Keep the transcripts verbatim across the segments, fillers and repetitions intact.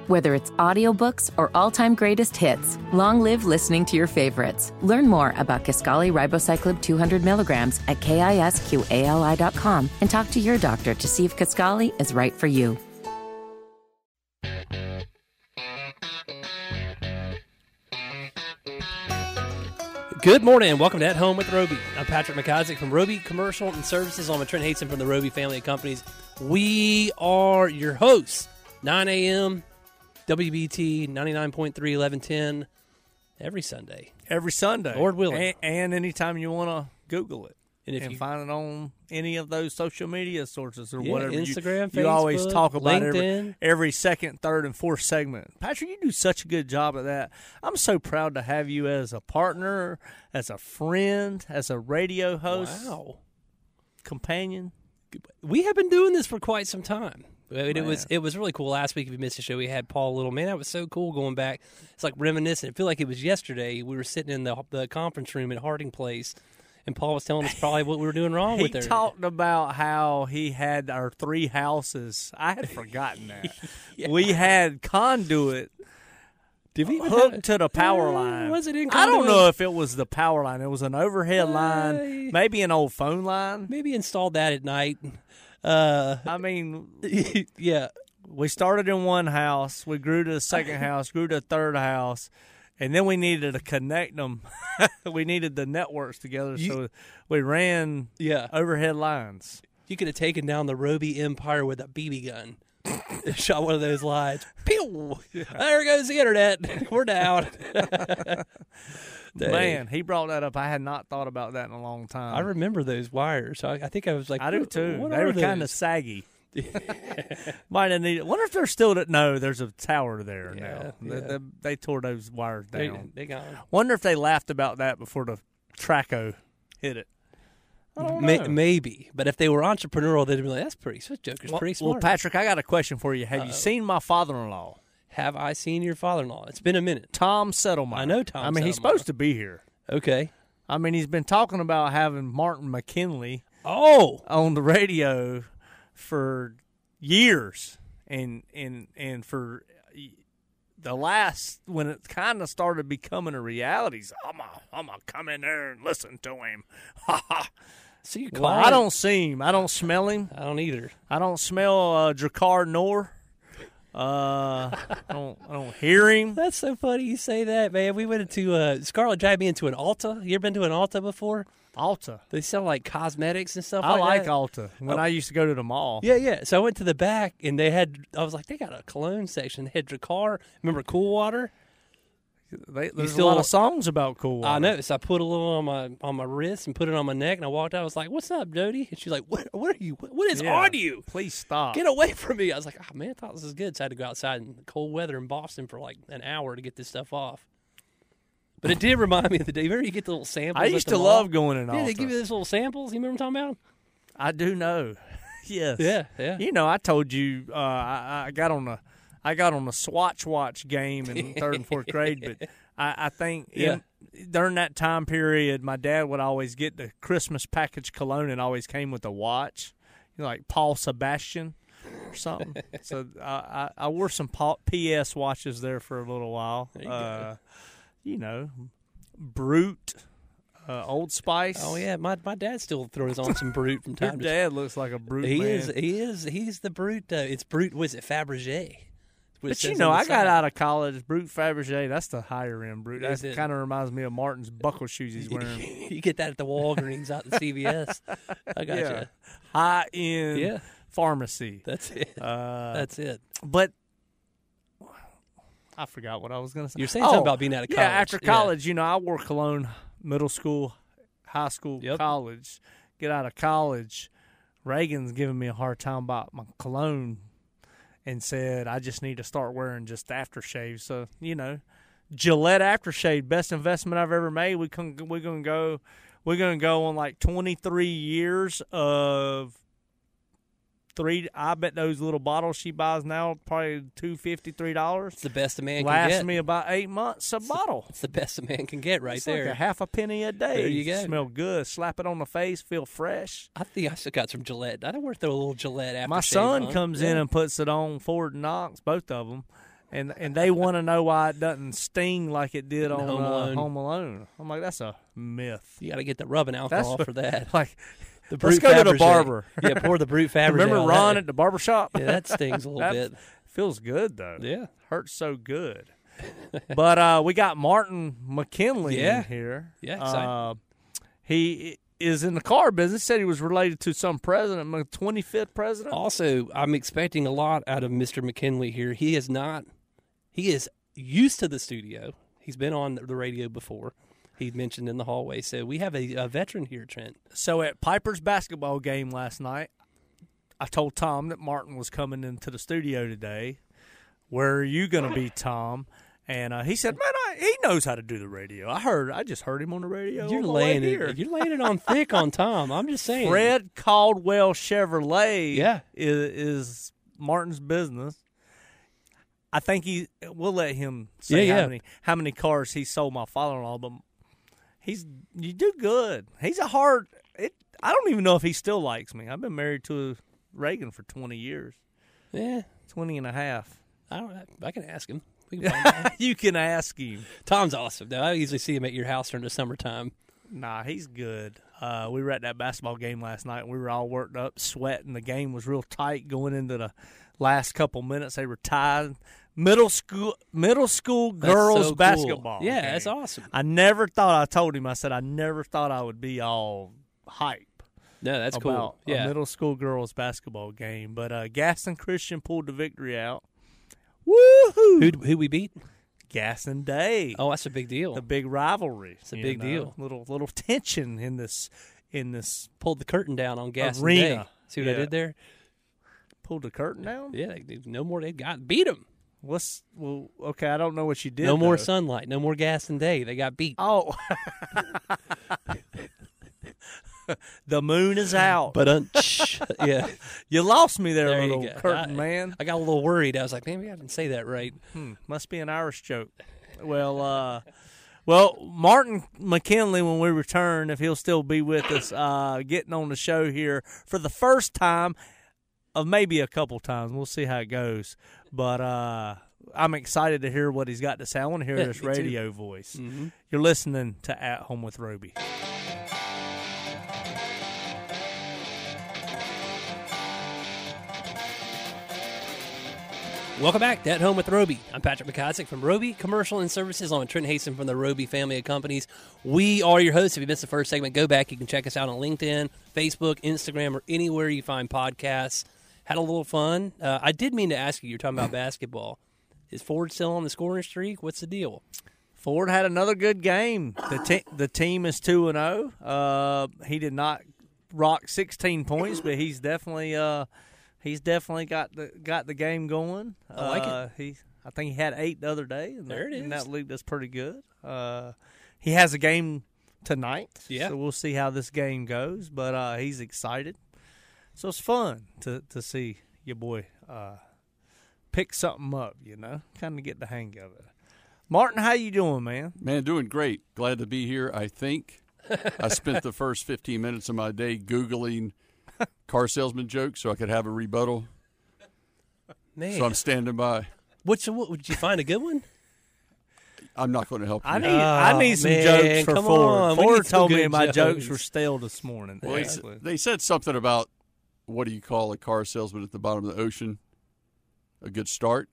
Whether it's audiobooks or all-time greatest hits, long live listening to your favorites. Learn more about Kisqali Ribociclib two hundred milligrams at kisqali dot com and talk to your doctor to see if Kisqali is right for you. Good morning and welcome to At Home with Roby. I'm Patrick McIsaac from Roby Commercial and Services. I'm Trent Hasten from the Roby family of companies. We are your hosts, nine a.m., W B T ninety-nine point three, eleven ten, every Sunday. Every Sunday. Lord willing. And, and anytime you want to Google it. And, if and you find it on any of those social media sources or yeah, whatever. Instagram, you, Facebook, you always talk about LinkedIn. Every, every second, third, and fourth segment. Patrick, you do such a good job at that. I'm so proud to have you as a partner, as a friend, as a radio host. Wow. Companion. We have been doing this for quite some time. I mean, it Man. was it was really cool. Last week, if you missed the show, we had Paul Little. Man, that was so cool going back. It's like reminiscent. I feel like it was yesterday. We were sitting in the the conference room at Harding Place, and Paul was telling us probably what we were doing wrong He with it. He talked about how he had our three houses. I had forgotten that. yeah. We had conduit Did we even hooked have, to the power uh, line. Was it in I don't conduit? know if it was the power line. It was an overhead Uh, line, maybe an old phone line. Maybe installed that at night. Uh, I mean, yeah. we started in one house. We grew to the second house, grew to the third house, and then we needed to connect them. We needed the networks together, You- so we ran Yeah. overhead lines. You could have taken down the Roby Empire with a B B gun. Shot one of those lines. Pew! There goes the internet. We're down. Man, he brought that up. I had not thought about that in a long time. I remember those wires. I, I think I was like, I do what- too. What They are were kind of those? saggy. Might have needed. Wonder if they're still. No, there's a tower there Yeah, now. yeah. They, they, they tore those wires They, down. they gone. Wonder if they laughed about that before the Traco hit it. I don't May, know. maybe, but if they were entrepreneurial, they'd be like, "That's pretty. This Joker's well, pretty smart." well, Patrick, I got a question for you. Have Uh-oh. you seen my father-in-law, Have I seen your father-in-law? It's been a minute. Tom Settlemeyer? I know Tom I mean, he's Settlemeyer. supposed to be here. Okay. I mean, he's been talking about having Martin McKinley Oh, on the radio for years, and and and for the last when it kind of started becoming a reality, he's, I'm gonna I'm gonna come in there and listen to him. Ha ha. so you Well, call I don't see him. I don't smell him. I don't either. I don't smell uh, Drakkar Noor. Uh, I don't I don't hear him. That's so funny you say that, man. We went into uh, Scarlett dragged me into an Ulta. You ever been to an Ulta before? Alta. They sell like cosmetics and stuff I like like that. Alta. When Oh. I used to go to the mall. Yeah, yeah. So I went to the back, and they had. I was like, they got a cologne section. They had Drakkar. Remember Cool Water? They, there's still- a lot of songs about Cool Water. I know. So I put a little on my on my wrist and put it on my neck, and I walked out. I was like, "What's up, Jody?" And she's like, "What? What are you? What is Yeah. on you? Please stop. Get away from me!" I was like, "Oh man, I thought this was good." So I had to go outside in the cold weather in Boston for like an hour to get this stuff off. But it did remind me of the day. Remember you get the little samples? I at used the to mall? love going in Yeah, Alta. they give you those little samples. You remember what I'm talking about? I do know. Yes. Yeah, yeah. You know, I told you uh, I, I got on a I got on a Swatch Watch game in third and fourth grade, but I, I think in, during that time period, my dad would always get the Christmas package cologne and always came with a watch, you know, like Paul Sebastian or something. So I, I, I wore some Paul, P S watches there for a little while. There you uh, go. You know, Brute, uh, Old Spice. Oh yeah, my my dad still throws on some Brute from Your time to time. dad looks like a Brute He man. is. He is. He's the Brute. Uh, it's Brute. Was it Fabergé? What it But you says know, on the I got side. out of college. Brute Fabergé, that's the higher end Brute. Is That it? kind of reminds me of Martin's buckle shoes he's wearing. You get that at the Walgreens out the C V S. I got Yeah. you. High end Yeah. pharmacy. That's it. Uh, That's it. but I forgot what I was going to say. You're saying Oh, something about being out of yeah, college. after college, you know, I wore cologne middle school, high school, Yep. college. Get out of college, Reagan's giving me a hard time about my cologne and said I just need to start wearing just aftershave. So, you know, Gillette aftershave, best investment I've ever made. We can, we're going to go we're going to go on like twenty-three years of three. I bet those little bottles she buys now probably two fifty, three dollars. It's the best a man can Lasts get. me about eight months a bottle. It's the best a man can get right It's there. like a half a penny a day. There you go. Smell good. Slap it on the face. Feel fresh. I think I still got some Gillette. I don't wear throw a little Gillette after My shave son on. comes Yeah. in and puts it on Ford and Knox, both of them, and and they want to know why it doesn't sting like it did on Home uh, Alone. Home Alone. I'm like, that's a myth. You got to get the rubbing alcohol That's for that. Like, The let's Brute go to the Fabergé. barber. Yeah, pour the Brute Fabergé. Remember on Ron that. at the barber shop? Yeah, that stings a little That bit. Feels good though. Yeah. Hurts so good. But uh, we got Martin McKinley Yeah. in here. Yeah, exciting. Uh, he is in the car business. Said he was related to some president, my twenty-fifth president. Also, I'm expecting a lot out of Mister McKinley here. He is not, he is used to the studio. He's been on the radio before. He mentioned in the hallway. So we have a, a veteran here, Trent. So at Piper's basketball game last night, I told Tom that Martin was coming into the studio today. Where are you going to be, Tom? And uh, he said, "Man, I, he knows how to do the radio. I heard. I just heard him on the radio. You're on the way laying here." it. You're laying it on thick on Tom. I'm just saying. Fred Caldwell Chevrolet Yeah. is, is Martin's business. I think he. We'll let him say Yeah, how yeah. many how many cars he sold my father-in-law, but he's you do good. He's a hard. It. I don't even know if he still likes me. I've been married to Reagan for twenty years, Yeah. twenty and a half. I don't. I can ask him. We can find out. You can ask him. Tom's awesome. Though I usually see him at your house during the summertime. Nah, he's good. Uh, we were at that basketball game last night, and we were all worked up, sweating. The game was real tight going into the last couple minutes. They were tied. Middle school, middle school That's girls so cool. basketball. Yeah, game. that's awesome. I never thought. I told him. I said I never thought I would be all hype No, that's about cool. Yeah. a middle school girls basketball game. But uh, Gaston Christian pulled the victory out. Woohoo! Who who we beat? Gaston Day. Oh, that's a big deal. The big rivalry. It's a big deal. Little little tension in this in this Pulled the curtain down on Gas Arena. Day. See what I Yeah. did there? pulled the curtain down. Yeah, they, they, no more. They got beat them. What's well? Okay, I don't know what you did. No more though. sunlight. No more Gas and Day. They got beat. Oh, the moon is out. But uh, yeah, You lost me there, there you little go. curtain I, man. I got a little worried. I was like, maybe I didn't say that right. Hmm, must be an Irish joke. Well, uh, well, Martin McKinley, when we return, if he'll still be with us, uh, getting on the show here for the first time of maybe a couple times. We'll see how it goes. But uh, I'm excited to hear what he's got to say. I want to hear Yeah, this me too. radio voice. Mm-hmm. You're listening to At Home with Roby. Welcome back to At Home with Roby. I'm Patrick McIsaac from Roby Commercial and Services. I'm with Trent Haston from the Roby family of companies. We are your hosts. If you missed the first segment, go back. You can check us out on LinkedIn, Facebook, Instagram, or anywhere you find podcasts. Had a little fun. Uh, I did mean to ask you, you're talking about basketball. Is Ford still on the scoring streak? What's the deal? Ford had another good game. The te- the team is two and zero. Uh, he did not rock sixteen points, but he's definitely uh, he's definitely got the got the game going. I like it. uh, He I think he had eight the other day. And There it In is. that league, that's pretty good. Uh, he has a game tonight. Yeah. So we'll see how this game goes. But uh, he's excited. So it's fun to to see your boy uh, pick something up. You know, kind of get the hang of it. Martin, how you doing, man? Man, doing great. Glad to be here, I think. I spent the first fifteen minutes of my day Googling car salesman jokes so I could have a rebuttal. Man, So I'm standing by. What's, what, did you find a good one? I'm not going to help you. I need I Oh, need some man, jokes for come Ford. on. We Ford need some told me good my jokes. jokes. were stale this morning. Well, they, actually. they said something about what do you call a car salesman at the bottom of the ocean? A good start.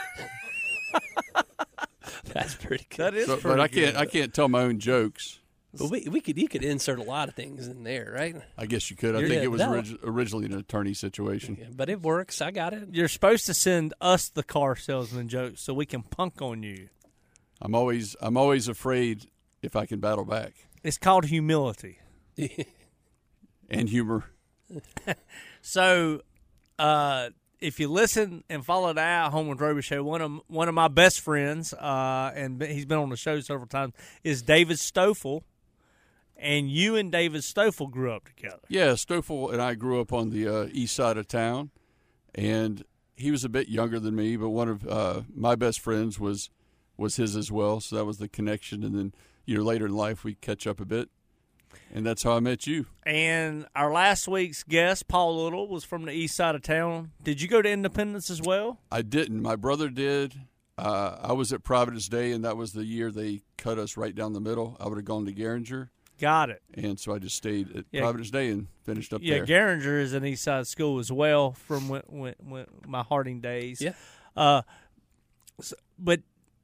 That's pretty good. That is So, pretty but I can't good. I can't tell my own jokes. But we, we could you could insert a lot of things in there, right? I guess you could. I You're- think yeah, it was that- orig- originally an attorney situation. Yeah, but it works. I got it. You're supposed to send us the car salesman jokes so we can punk on you. I'm always I'm always afraid if I can battle back. It's called humility. And humor. So, uh, if you listen and follow the At Home with Roby show, one of one of my best friends, uh, and he's been on the show several times, is David Stoffel. And you and David Stoffel grew up together. Yeah, Stoffel and I grew up on the uh, east side of town, and he was a bit younger than me, but one of uh, my best friends was was his as well, so that was the connection. And then, you know, later in life we catch up a bit, and that's how I met you. And our last week's guest, Paul Little, was from the east side of town. Did you go to Independence as well? I didn't. My brother did. Uh, I was at Providence Day, and that was the year they cut us right down the middle. I would have gone to Garinger. Got it. And so I just stayed at Yeah. Providence Day and finished up Yeah, there. Garinger is an East Side school as well from when, when, when my Harding days. Yeah. Uh, so, but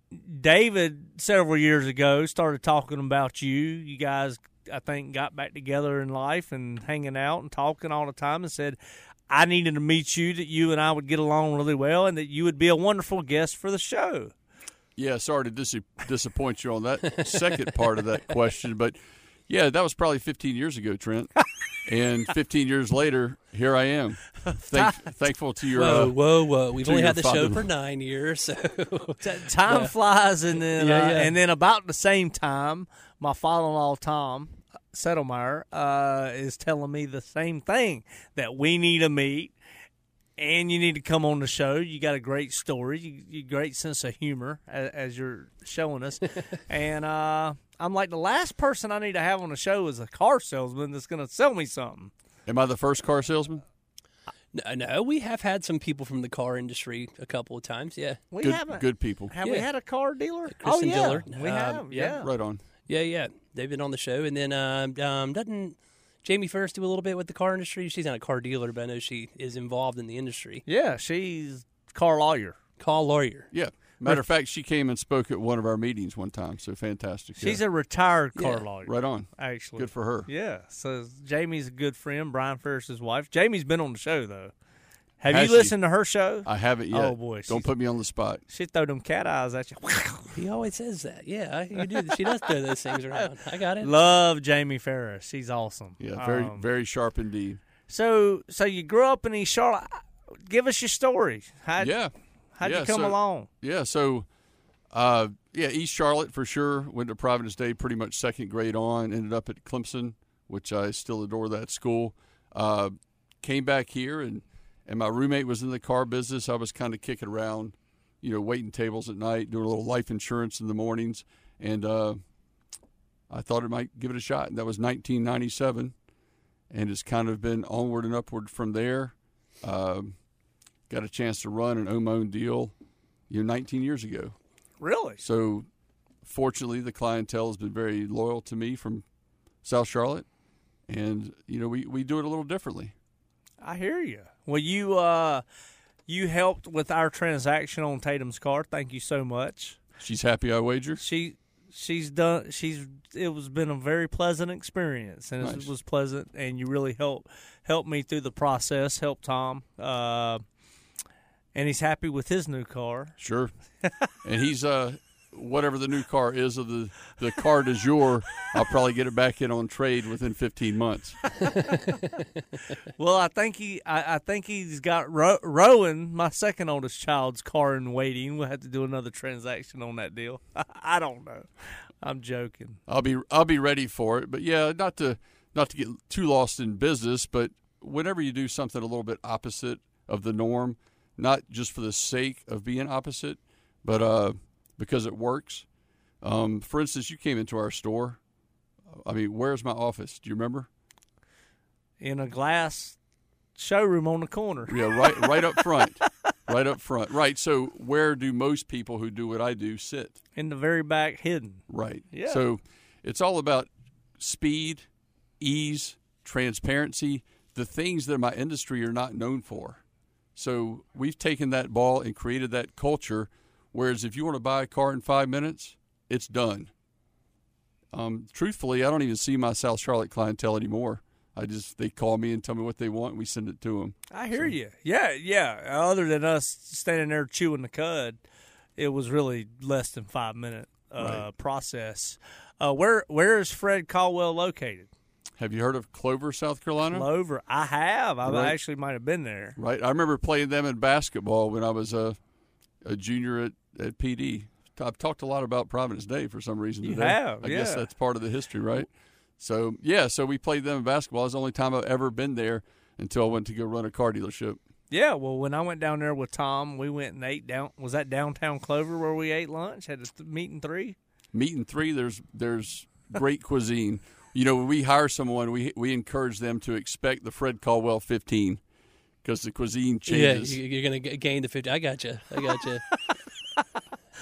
David, several years ago, started talking about you. You guys, I think, got back together in life and hanging out and talking all the time and said, I needed to meet you, that you and I would get along really well, and that you would be a wonderful guest for the show. Yeah, sorry to dis- disappoint you on that second part of that question, but yeah, that was probably fifteen years ago, Trent. And fifteen years later, here I am. Thank- thankful to your. Whoa, uh, whoa, whoa! We've to only your had the show father- for nine years, so T- time Yeah. flies, and then Yeah, uh, yeah. and then about the same time, my father-in-law Tom Settlemeyer uh, is telling me the same thing, that we need to meet. And you need to come on the show. You got a great story, you, you great sense of humor, as, as you're showing us. and uh, I'm like, the last person I need to have on the show is a car salesman that's going to sell me something. Am I the first car salesman? no, no, we have had some people from the car industry a couple of times. Yeah, We Good, haven't. good people. Have we Yeah. had a car dealer? oh Kristen yeah, Dillard. we Um, have. yeah. Yeah. Right on. yeah, yeah. They've been on the show, and then um, um, doesn't Jamie Ferris do a little bit with the car industry? She's not a car dealer, but I know she is involved in the industry. Yeah, she's a car lawyer. Call lawyer. Yeah. Matter of fact, she came and spoke at one of our meetings one time, so fantastic. She's yeah. a retired car Yeah. lawyer. Right on. Actually, Good for her. Yeah, so Jamie's a good friend, Brian Ferris's wife. Jamie's been on the show, though. Have Has you she? listened to her show? I haven't yet. Oh, boy, Don't she's- put me on the spot. She throw them cat eyes at you. He always says that. Yeah, you do. She does throw those things around. I got it. Love Jamie Ferris. She's awesome. Yeah, very, Um, very sharp indeed. So, so you grew up in East Charlotte. Give us your story. How Yeah. how'd yeah, you come so- along? Yeah, so, uh, yeah, East Charlotte for sure. Went to Providence Day pretty much second grade on. Ended up at Clemson, which I still adore that school. Uh, came back here, and, and my roommate was in the car business. I was kind of kicking around, you know, waiting tables at night, doing a little life insurance in the mornings. And uh, I thought I might give it a shot. And that was nineteen ninety-seven. And it's kind of been onward and upward from there. Um, got a chance to run an own deal, you know, nineteen years ago. Really? So, fortunately, the clientele has been very loyal to me from South Charlotte, and you know, we, we do it a little differently. I hear you. Well, you uh, you helped with our transaction on Tatum's car. Thank you so much. She's happy, I wager. She she's done. She's it was been a very pleasant experience, and Nice. it was pleasant. And you really helped helped me through the process. Helped Tom, uh, and he's happy with his new car. Sure, and he's uh, whatever the new car is of the the car du jour. I'll probably get it back in on trade within fifteen months. Well, I think he, I, I think he's got Ro- Rowan, my second oldest child's car in waiting. We'll have to do another transaction on that deal. I don't know. I'm joking. I'll be I'll be ready for it. But yeah, not to not to get too lost in business, but whenever you do something a little bit opposite of the norm, not just for the sake of being opposite, but uh, because it works. Um, for instance, you came into our store. I mean, where's my office? Do you remember? In a glass showroom on the corner. Yeah, right right up front. Right up front. Right. So where do most people who do what I do sit? In the very back, hidden. Right. Yeah. So it's all about speed, ease, transparency, the things that my industry are not known for. So we've taken that ball and created that culture, whereas if you want to buy a car in five minutes, it's done. Um, truthfully, I don't even see my South Charlotte clientele anymore. I just they call me and tell me what they want, and we send it to them. I hear you. Yeah, yeah. Other than us standing there chewing the cud, it was really less than five minute uh, Right. process. Uh, where where is Fred Caldwell located? Have you heard of Clover, South Carolina? Clover. I have. I Right. actually might have been there. Right. I remember playing them in basketball when I was a, a junior at, at P D. I've talked a lot about Providence Day for some reason You today. have, I guess yeah. that's part of the history, right? So, yeah, so we played them in basketball. It was the only time I've ever been there until I went to go run a car dealership. Yeah, well, when I went down there with Tom, we went and ate down. Was that downtown Clover where we ate lunch? Had a th- meeting three. Meeting three, there's there's great cuisine. You know, when we hire someone, we we encourage them to expect the Fred Caldwell fifteen because the cuisine changes. Yeah, you- you're going to gain the fifty. I got you. I got you.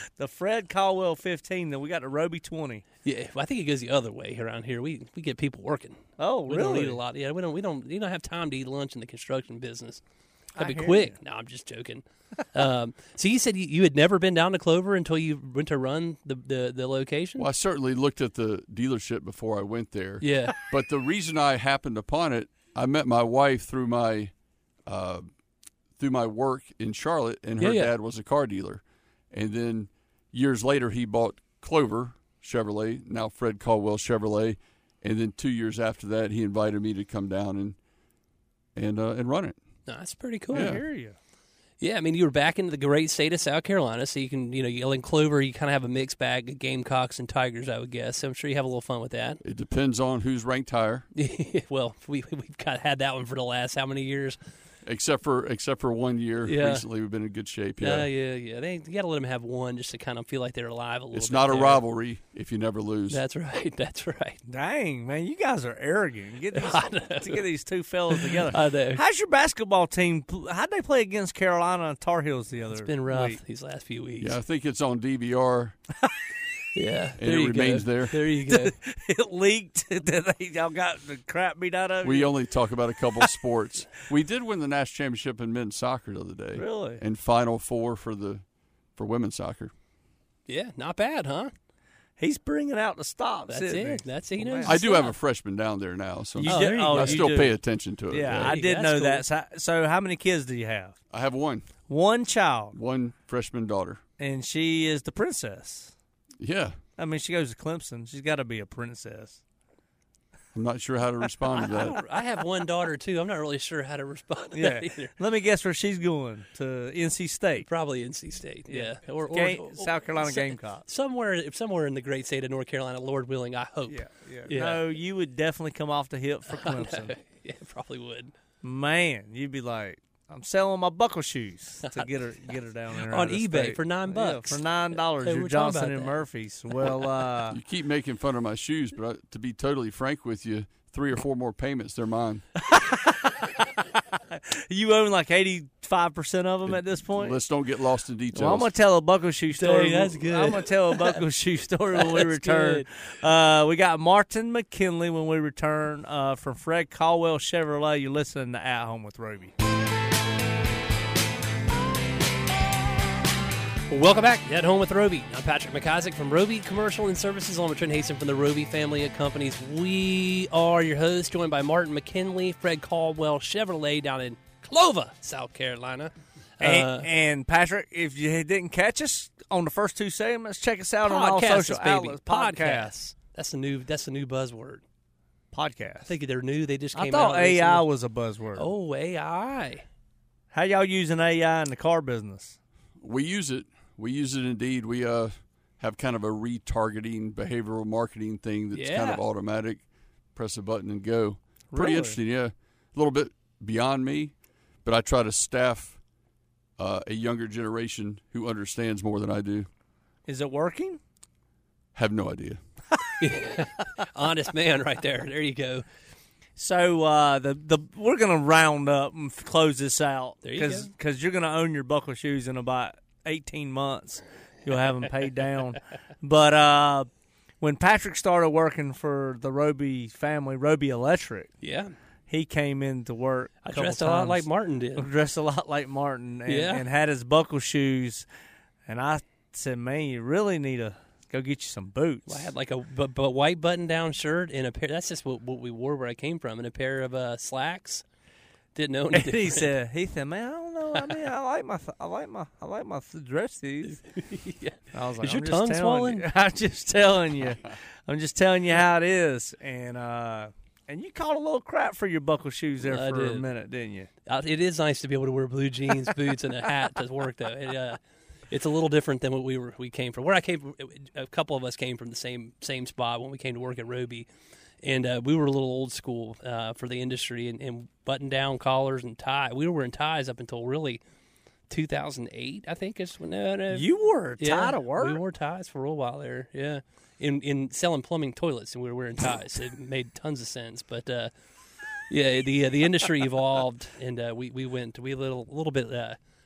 the Fred Caldwell fifteen. Then we got the Roby twenty. Yeah, well, I think it goes the other way around here. We we get people working. Oh, we really? don't need a lot. Yeah, we don't. We don't. You don't have time to eat lunch in the construction business. That'd I be hear quick. you. No, I'm just joking. um, so you said you, you had never been down to Clover until you went to run the the, the location. Well, I certainly looked at the dealership before I went there. Yeah. But the reason I happened upon it, I met my wife through my uh, through my work in Charlotte, and her Yeah, yeah. dad was a car dealer. And then years later, he bought Clover Chevrolet, now Fred Caldwell Chevrolet. And then two years after that, he invited me to come down and and uh, and run it. No, that's pretty cool. I Yeah. hear you. Yeah, I mean, you were back into the great state of South Carolina, so you can, you know, you in Clover, you kind of have a mixed bag of Gamecocks and Tigers, I would guess. So I'm sure you have a little fun with that. It depends on who's ranked higher, well, we we've kind of had that one for the last how many years? except for except for one year. Yeah. Recently, we've been in good shape. Yeah, Yeah, yeah, yeah. They you got to let them have one just to kind of feel like they're alive a little. it's bit not a there. rivalry if you never lose. That's right. That's right. Dang, man, you guys are arrogant. Get these, I know. to get these two fellas together. I know. How's your basketball team? How'd they play against Carolina and Tar Heels the other It's been rough week? these last few weeks. yeah, I think it's on D V R. Yeah, And there it you remains go. there. There you go. It leaked that they y'all got the crap beat out of We you. only talk about a couple of sports. We did win the national championship in men's soccer the other day. Really? And Final Four for the for women's soccer. Yeah, not bad, huh? He's bringing out the stops. That's isn't it. he? That's it. He Well, knows man. I his do have a stuff. freshman down there now, so You Oh, did- there you oh, go. I you still do. pay attention to it. Yeah, There I you did go. know That's that. So, so how many kids do you have? I have one, One child, one freshman daughter. and she is the princess. Yeah, I mean, she goes to Clemson. She's got to be a princess. I'm not sure how to respond to I, that. don't- I have one daughter too. I'm not really sure how to respond to Yeah. that either. Let me guess where she's going, to N C State. Probably N C State. Yeah, or, or, Game- or- South Carolina so- Gamecocks. Somewhere, somewhere in the great state of North Carolina, Lord willing, I hope. Yeah, yeah, Yeah. No, you would definitely come off the hip for Clemson. yeah, probably would. Man, you'd be like, I'm selling my buckle shoes to get her get her down there On out of eBay state. for nine Yeah, bucks. for nine dollars, Hey, your we're talking Johnson about and that. Murphy's. Well, uh, You keep making fun of my shoes, but I, to be totally frank with you, three or four more payments, they're mine. you own like eighty-five percent of them at this point. Let's don't get lost in details. Well, I'm gonna tell a buckle shoe story. Dang, that's good. I'm gonna tell a buckle shoe story when we That's return. Uh, we got Martin McKinley when we return uh, from Fred Caldwell Chevrolet. You're listening to At Home with Roby. Well, welcome back at Home with Roby. I'm Patrick McIsaac from Roby Commercial and Services, along with Trent Haston from the Roby family of companies. We are your hosts, joined by Martin McKinley, Fred Caldwell Chevrolet down in Clover, South Carolina. And, Uh, and Patrick, if you didn't catch us on the first two segments, check us out on all podcasts, social baby. outlets. Podcasts. That's the new. That's the new buzzword. Podcast. I think they're new. They just I came thought out. A I recently. was a buzzword. Oh, A I. How y'all using A I in the car business? We use it. We use it indeed. We uh, have kind of a retargeting behavioral marketing thing that's kind Yeah. of automatic. Press a button and go. Pretty Really? interesting, yeah. A little bit beyond me, but I try to staff uh, a younger generation who understands more than I do. Is it working? Have no idea. Honest man, right there. There you go. So uh, the the we're gonna round up and f- close this out There you because go. you're gonna own your buckle shoes in about eighteen months. You'll have them paid down. But uh, when Patrick started working for the Roby family, Roby Electric, Yeah. he came in to work. I couple dressed a lot times. like Martin did. Dressed a lot like Martin, and, Yeah. and had his buckle shoes. And I said, "Man, you really need to go get you some boots." I had like a b- b- white button-down shirt and a pair. That's just what, what we wore where I came from, and a pair of uh, slacks. Didn't know any And he different. said, "He said, man, I don't know. I mean, I like my, I like my, I like my dress these." Yeah. I was like, Is your I'm just tongue telling swollen? you. I'm just telling you. I'm just telling you how it is. And uh, and you caught a little crap for your buckle shoes there I for a did. minute, didn't you? Uh, It is nice to be able to wear blue jeans, boots, and a hat to work, though. It, uh, it's a little different than what we were. We came from. Where I came from, a couple of us came from the same same spot when we came to work at Roby, and uh, we were a little old school uh, for the industry, and, and button-down collars and tie. We were wearing ties up until really two thousand eight, I think. Is when no, no. You wore a tie Yeah, to work. We wore ties for a little while there. Yeah, in in selling plumbing toilets, and we were wearing ties. It made tons of sense, but uh, yeah, the uh, the industry evolved, and uh, we we went we a little a little bit uh,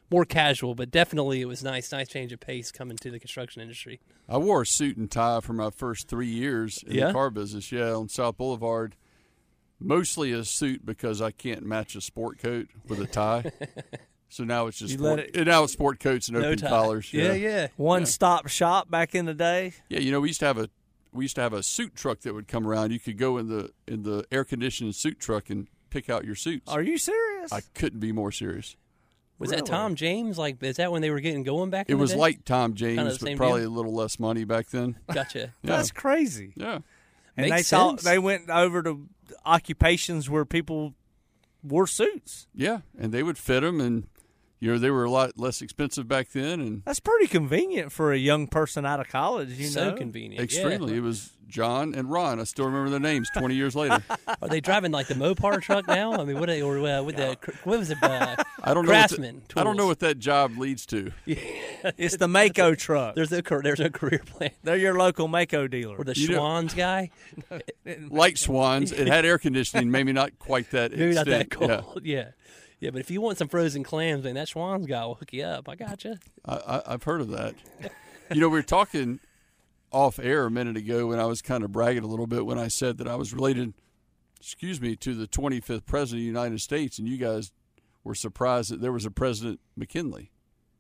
more casual, but definitely it was nice, nice change of pace coming to the construction industry. I wore a suit and tie for my first three years in Yeah? the car business. Yeah, on South Boulevard. Mostly a suit because I can't match a sport coat with a tie. So now it's just You sport, let it- and now it's sport coats and No open tie. collars. Yeah, yeah. One stop shop back in the day. Yeah, you know, we used to have a we used to have a suit truck that would come around. You could go in the in the air conditioned suit truck and pick out your suits. Are you serious? I couldn't be more serious. Was Really? that Tom James? Like, is that when they were getting going back? It in the was day? like Tom Kinda James, the but same probably deal? a little less money back then. Gotcha. Yeah. That's crazy. Yeah. And Makes they thought sense. they went over to occupations where people wore suits. Yeah, and they would fit them, and you know they were a lot less expensive back then, and That's pretty convenient for a young person out of college. You so know, convenient. extremely. Yeah. It was John and Ron. I still remember their names twenty years later. Are they driving like the Mopar truck now? I mean, what? Are, or uh, with the what was it? Uh, I don't know. What the- Craftsman I don't know tools. what that job leads to. it's the Mako truck. There's no car- there's no career plan. They're your local Mako dealer. Or the You know- Schwann's guy. Like Swans, it had air conditioning, maybe not quite that Maybe not that extent. Yeah. cold. Yeah. yeah. But if you want some frozen clams, man, that Schwann's guy will hook you up. I got you. I, I, I've heard of that. You know, we were talking off air a minute ago when I was kind of bragging a little bit when I said that I was related, excuse me, to the twenty-fifth president of the United States, and you guys were surprised that there was a President McKinley.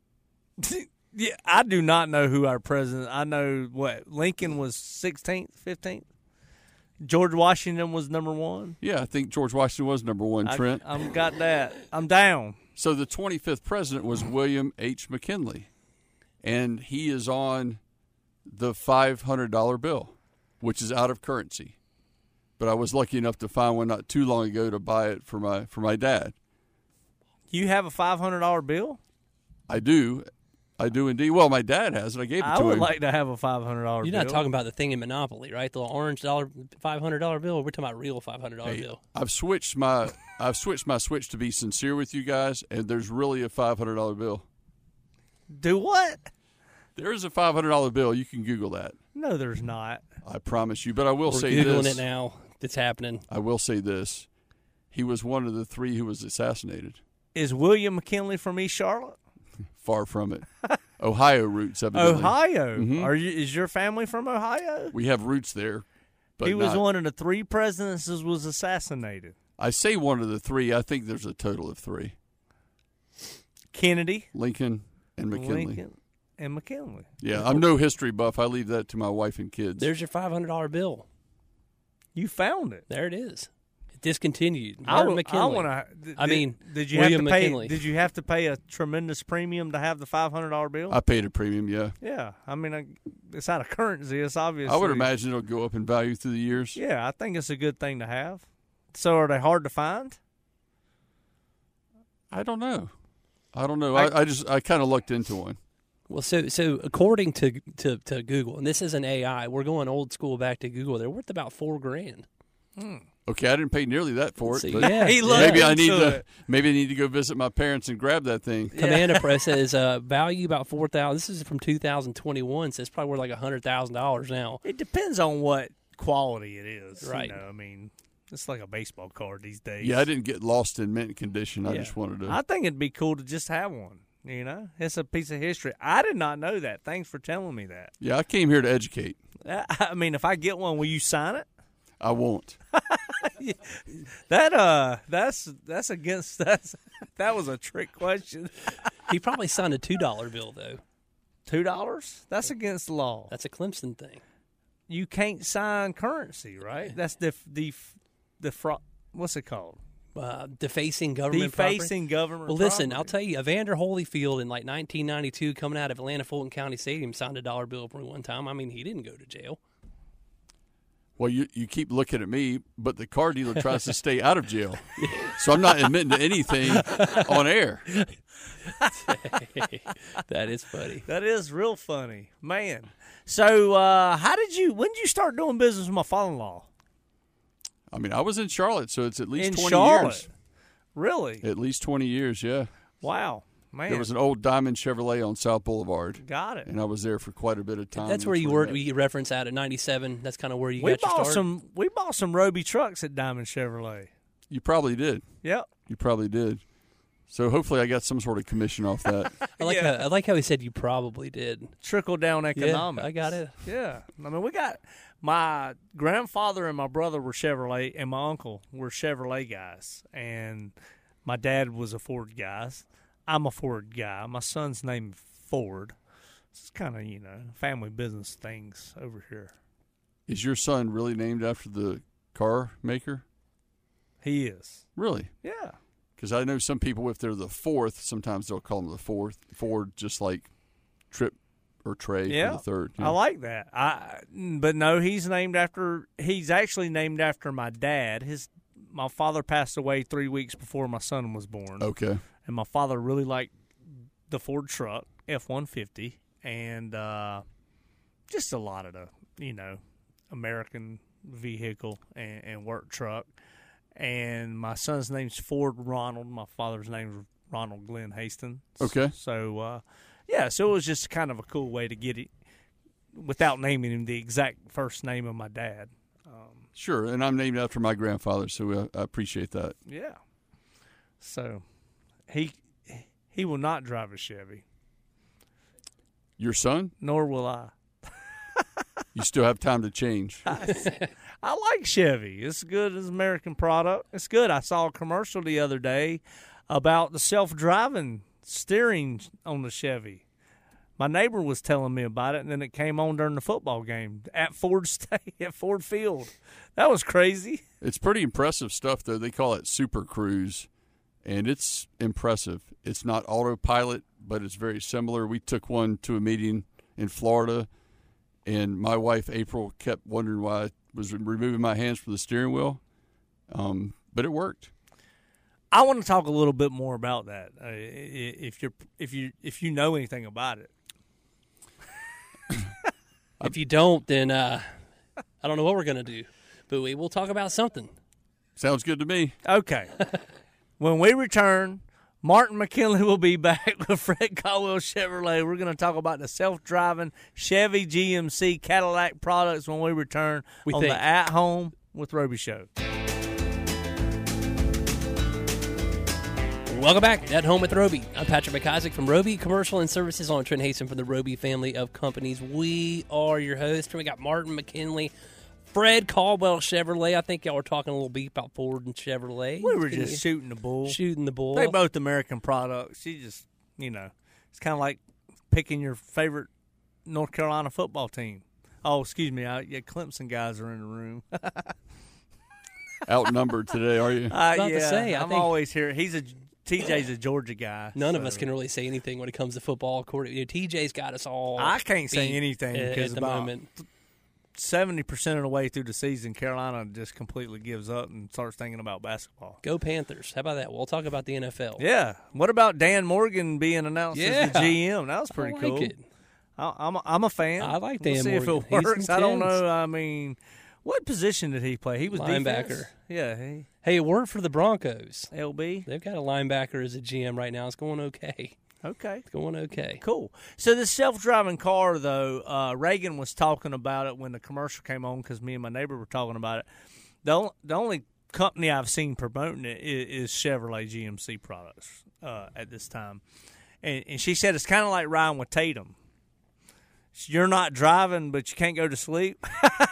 Yeah, I do not know who our president. I know what Lincoln was sixteenth, fifteenth. George Washington was number one. Yeah, I think George Washington was number one, Trent. I, I'm got that. I'm down. So the twenty-fifth president was William H. McKinley, and he is on the five hundred dollar bill, which is out of currency. But I was lucky enough to find one not too long ago to buy it for my for my dad. You have a five hundred dollar bill? I do. I do indeed. Well, my dad has it. I gave it I to would him. like to have a five hundred dollar bill. You're not talking about the thing in Monopoly, right? The orange dollar five hundred dollar bill. We're talking about real five hundred dollar Hey, bill. I've switched my I've switched my switch to be sincere with you guys, and there's really a five hundred dollar bill. Do what? There is a five hundred dollar bill. You can Google that. No, there's not. I promise you. But I will We're say Googling this. it now. It's happening. I will say this. He was one of the three who was assassinated. Is William McKinley from East Charlotte? Far from it. Ohio roots, evidently. Ohio. Mhm. Are you? Is your family from Ohio? We have roots there. But he was not- one of the three presidents that was assassinated. I say one of the three. I think there's a total of three. Kennedy, Lincoln and McKinley. Lincoln, and McKinley. Yeah, I'm no history buff. I leave that to my wife and kids. There's your five hundred dollar bill. You found it. There it is. It discontinued. I, Martin w- I McKinley. want to. I mean, did you William have to pay? McKinley. Did you have to pay a tremendous premium to have the five hundred dollar bill? I paid a premium, yeah. yeah, I mean, I, it's out of currency. It's obviously. I would imagine it'll go up in value through the years. Yeah, I think it's a good thing to have. So, are they hard to find? I don't know. I don't know. I- I, I just I kind of looked into one. Well, so so according to, to to Google, and this isn't A I, we're going old school back to Google. They're worth about four grand. Okay, I didn't pay nearly that for it, See, but yeah, He yeah. looked maybe I into need to it. maybe I need to go visit my parents and grab that thing. Commander Pro says uh, value about four thousand. This is from two thousand twenty one. So it's probably worth like a hundred thousand dollars now. It depends on what quality it is. Right. You know, I mean, it's like a baseball card these days. Yeah, I didn't get lost in mint condition. I Yeah. just wanted to. I think it'd be cool to just have one. You know, it's a piece of history. I did not know that. Thanks for telling me that. yeah, I came here to educate. I I mean, if I get one, will you sign it? I won't. That uh, that's that's against that's that was a trick question. He probably signed a two dollar bill though. Two dollars? That's against the law. That's a Clemson thing. You can't sign currency, right? That's the the the fraud. What's it called? Uh, defacing government property. Defacing government. Well, listen, property. I'll tell you, Evander Holyfield in like nineteen ninety-two, coming out of Atlanta Fulton County Stadium, signed a dollar bill for me one time. I mean, he didn't go to jail. Well, you you keep looking at me, but the car dealer tries to stay out of jail, so I'm not admitting to anything on air. That is funny. That is real funny, man. So, uh, how did you? When did you start doing business with my father-in-law? I mean, I was in Charlotte, so it's at least In twenty Charlotte, years. really? At least twenty years, yeah. Wow, man. There was an old Diamond Chevrolet on South Boulevard, Got it. and I was there for quite a bit of time. That's where you we worked. met. You reference out at ninety-seven. That's kind of where you We got your bought start. some. We bought some Roby trucks at Diamond Chevrolet. You probably did. Yep. You probably did. So hopefully I got some sort of commission off that. I like Yeah. how I like how he said you probably did. Trickle down Yeah, economics. I got it. Yeah. I mean, we got my grandfather and my brother were Chevrolet, and my uncle were Chevrolet guys. And my dad was a Ford guy. I'm a Ford guy. My son's named Ford. It's kind of, you know, family business things over here. Is your son really named after the car maker? He is. Really? Yeah. Because I know some people, if they're the fourth, sometimes they'll call them the fourth. Ford, just like Trip or Trey Yeah. for the third. I like that. I but no, he's named after. He's actually named after my dad. His my father passed away three weeks before my son was born. Okay. And my father really liked the Ford truck F one fifty and uh, just a lot of the you know American vehicle and, and work truck. And my son's name's Ford Ronald. My father's name's Ronald Glenn Hastings. Okay. So, uh, yeah, so it was just kind of a cool way to get it without naming him the exact first name of my dad. Um, Sure, and I'm named after my grandfather, so uh, I appreciate that. yeah. So he he will not drive a Chevy, Your son? nor will I. You still have time to change. I like Chevy. It's good as American product. It's good. I saw a commercial the other day about the self-driving steering on the Chevy. My neighbor was telling me about it, and then it came on during the football game at Ford State, at Ford Field. That was crazy. It's pretty impressive stuff, though. They call it Super Cruise, and it's impressive. It's not autopilot, but it's very similar. We took one to a meeting in Florida, and my wife, April, kept wondering why I was removing my hands from the steering wheel, um, but it worked. I want to talk a little bit more about that. Uh, if you're if you if you know anything about it. If you don't, then uh, I don't know what we're gonna do, but we will talk about something. Sounds good to me. Okay. When we return, Martin McKinley will be back with Fred Caldwell Chevrolet. We're going to talk about the self-driving Chevy G M C Cadillac products when we return We on think. the At Home with Roby show. Welcome back at Home with Roby. I'm Patrick McIsaac from Roby Commercial and Services on Trent Hasten from the Roby family of companies. We are your hosts. We got Martin McKinley, Fred Caldwell Chevrolet. I think y'all were talking a little bit about Ford and Chevrolet. We were Can just you- shooting the bull. shooting the bull. They both American products. You just, you know, it's kind of like picking your favorite North Carolina football team. Oh, excuse me. I, yeah, Clemson guys are in the room. Outnumbered today, are you? Uh, about to yeah, say, I I'm think- always here. He's a T J's a Georgia guy. None of so- us can really say anything when it comes to football. According, you know, T J's got us all. I can't say beat anything at- because at the about moment. seventy percent of the way through the season, Carolina just completely gives up and starts thinking about basketball. Go Panthers! How about that? We'll talk about the N F L. Yeah. What about Dan Morgan being announced as the Yeah. G M? That was pretty I like cool. it. I, I'm a, I'm a fan. I like We'll Dan see Morgan. if He's it works. intense. I don't know. I mean, what position did he play? He was Linebacker. defense? Yeah. He, Hey, it worked for the Broncos. L B. They've got a linebacker as a G M right now. It's going okay. Okay. It's going okay. Cool. So the self-driving car, though, uh, Reagan was talking about it when the commercial came on because me and my neighbor were talking about it. The, on- the only company I've seen promoting it is, is Chevrolet G M C products uh, at this time. And, and she said it's kind of like riding with Tatum. You're not driving, but you can't go to sleep.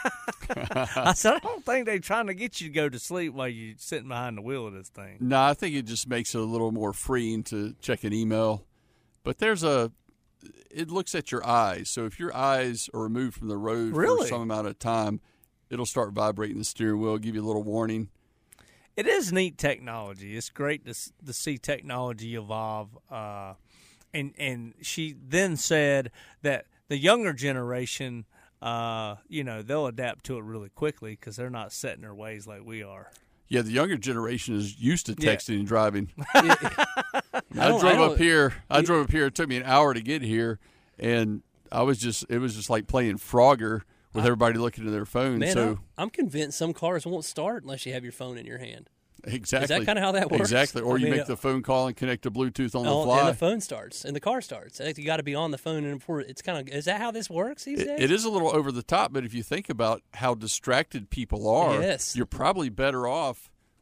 I said, I don't think they're trying to get you to go to sleep while you're sitting behind the wheel of this thing. No, I think it just makes it a little more freeing to check an email. But there's a, it looks at your eyes. So if your eyes are removed from the road Really? for some amount of time, it'll start vibrating the steering wheel, give you a little warning. It is neat technology. It's great to, s- to see technology evolve. Uh, and and she then said that the younger generation, uh, you know, they'll adapt to it really quickly because they're not set in their ways like we are. Yeah, the younger generation is used to Yeah. texting and driving. I I, don't- drove I don't- up here. I drove up here. It took me an hour to get here, and I was just. It was just like playing Frogger with everybody looking at their phone. Man, so I'm, I'm convinced some cars won't start unless you have your phone in your hand. exactly, kinda how that works? Exactly, or I you mean, make the phone call and connect to Bluetooth on the Oh, fly. and the phone starts, and the car starts. You got to be on the phone, and before it's kind of. Is that how this works these It, days? it is a little over the top, but if you think about how distracted people are, Yes. you're probably better off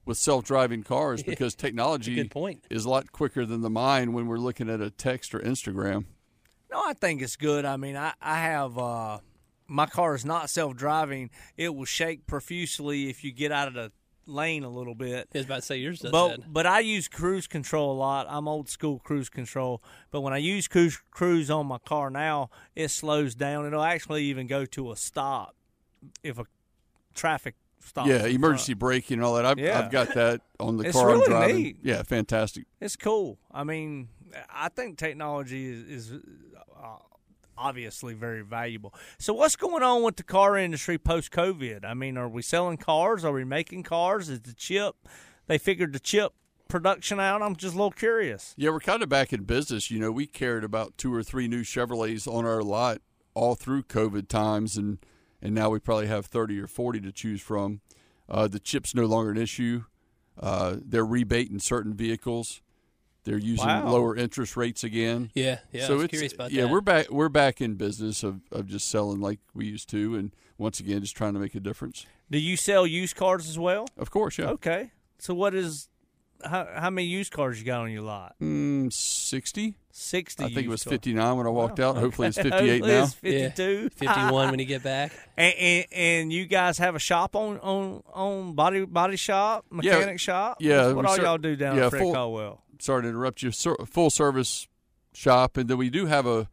with self-driving cars because technology good point. is a lot quicker than the mind when we're looking at a text or Instagram. No, I think it's good. I mean, I, I have uh, my car is not self-driving. It will shake profusely if you get out of the lane a little bit. I was about to say yours does But that. but I use cruise control a lot. I'm old school cruise control. But when I use cruise cruise on my car now, it slows down. It'll actually even go to a stop if a traffic stop. Yeah, emergency braking and all that. I've, Yeah. I've got that on the It's car really I'm driving. neat. Yeah, fantastic. It's cool. I mean, I think technology is, is uh, obviously very valuable. So what's going on with the car industry post-COVID? I mean, are we selling cars? Are we making cars? Is the chip, they figured the chip production out? I'm just a little curious. Yeah, we're kind of back in business. You know, we carried about two or three new Chevrolets on our lot all through COVID times, and, and now we probably have thirty or forty to choose from. Uh, the chip's no longer an issue. Uh, they're rebating certain vehicles. They're using Wow. lower interest rates again. Yeah, yeah. so I was it's, curious about yeah, that. we're back. We're back in business of, of just selling like we used to, and once again, just trying to make a difference. Do you sell used cars as well? Of course, yeah. Okay. So what is, how, how many used cars you got on your lot? Mm, sixty. sixty I think it used was cars. fifty-nine when I walked Wow. out. Hopefully, it's fifty-eight Hopefully now. it's fifty-two. Yeah, fifty-one when you get back. And, and, and you guys have a shop on on, on body body shop, mechanic shop? yeah, What we all cer- y'all do down yeah, at Fred full- Caldwell? Sorry to interrupt you. Sur- full service shop, and then we do have a,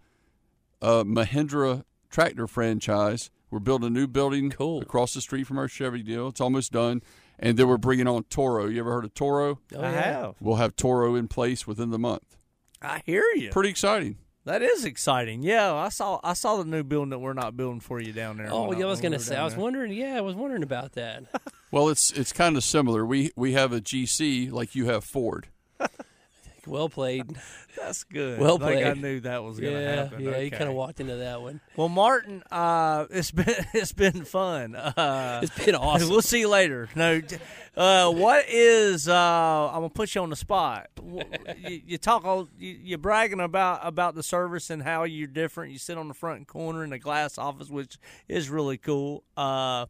a Mahindra tractor franchise. We're building a new building Cool. across the street from our Chevy deal. It's almost done, and then we're bringing on Toro. You ever heard of Toro? Oh, I yeah. have. We'll have Toro in place within the month. I hear you. Pretty exciting. That is exciting. Yeah, I saw I saw the new building that we're not building for you down there. Oh, when yeah, I was when going we to were say. I down was there. wondering. Yeah, I was wondering about that. Well, it's it's kind of similar. We we have a G C like you have Ford. Well played. That's good. Well I think I played. knew that was going to Yeah, happen. yeah. You Okay. kind of walked into that one. Well, Martin, uh, it's been it's been fun. Uh, It's been awesome. We'll see you later. No, uh, what is? Uh, I'm gonna put you on the spot. You, you talk all. You, you're bragging about about the service and how you're different. You sit on the front corner in the glass office, which is really cool. Uh,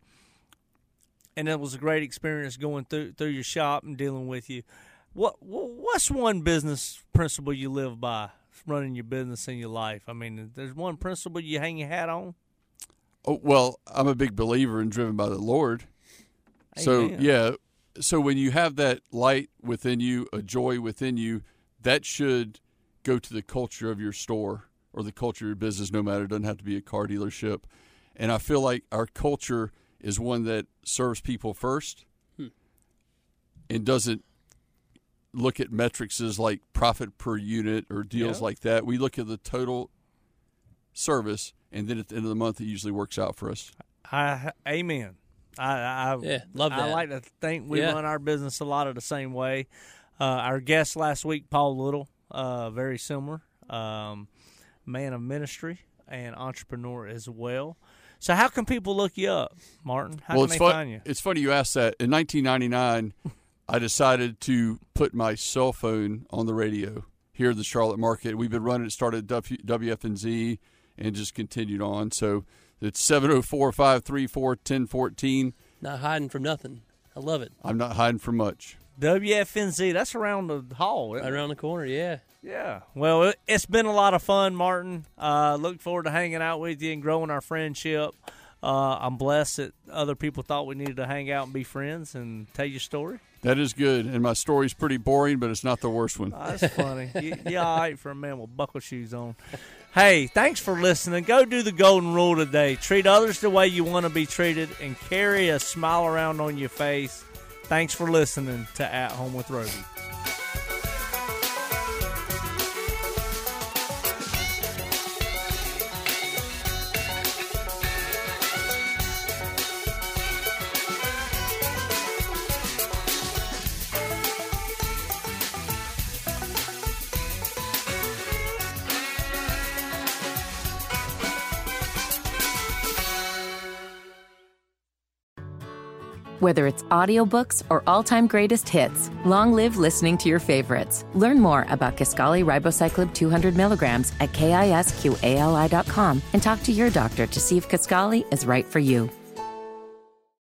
and it was a great experience going through through your shop and dealing with you. What what's one business principle you live by running your business in your life? I mean, there's one principle you hang your hat on. Oh, well, I'm a big believer in driven by the Lord. So, Amen. yeah, so when you have that light within you, a joy within you, that should go to the culture of your store or the culture of your business, no matter. It doesn't have to be a car dealership. And I feel like our culture is one that serves people first hmm. and doesn't look at metrics as like profit per unit or deals Yeah. like that. We look at the total service, and then at the end of the month, it usually works out for us. I, amen. I, I Yeah, love I that. like to think we Yeah. run our business a lot of the same way. Uh, our guest last week, Paul Little, uh, very similar, um, man of ministry and entrepreneur as well. So, how can people look you up, Martin? How well, can it's they fun, find you? It's funny you asked that. In nineteen ninety-nine, I decided to put my cell phone on the radio here in the Charlotte market. We've been running it, started at W F N Z and just continued on. So it's seven oh four, five three four, one oh one four. Not hiding from nothing. I love it. I'm not hiding from much. W F N Z, that's around the hall. isn't Right it? around the corner, yeah. Yeah. Well, it, it's been a lot of fun, Martin. Uh, look forward to hanging out with you and growing our friendship. Uh, I'm blessed that other people thought we needed to hang out and be friends and tell your story. That is good. And my story's pretty boring, but it's not the worst one. Oh, that's funny. you, you're all right for a man with buckle shoes on. Hey, thanks for listening. Go do the golden rule today. Treat others the way you want to be treated and carry a smile around on your face. Thanks for listening to At Home with Roby. Whether it's audiobooks or all-time greatest hits, long live listening to your favorites. Learn more about Kisqali Ribociclib two hundred milligrams at kisqali dot com and talk to your doctor to see if Kisqali is right for you.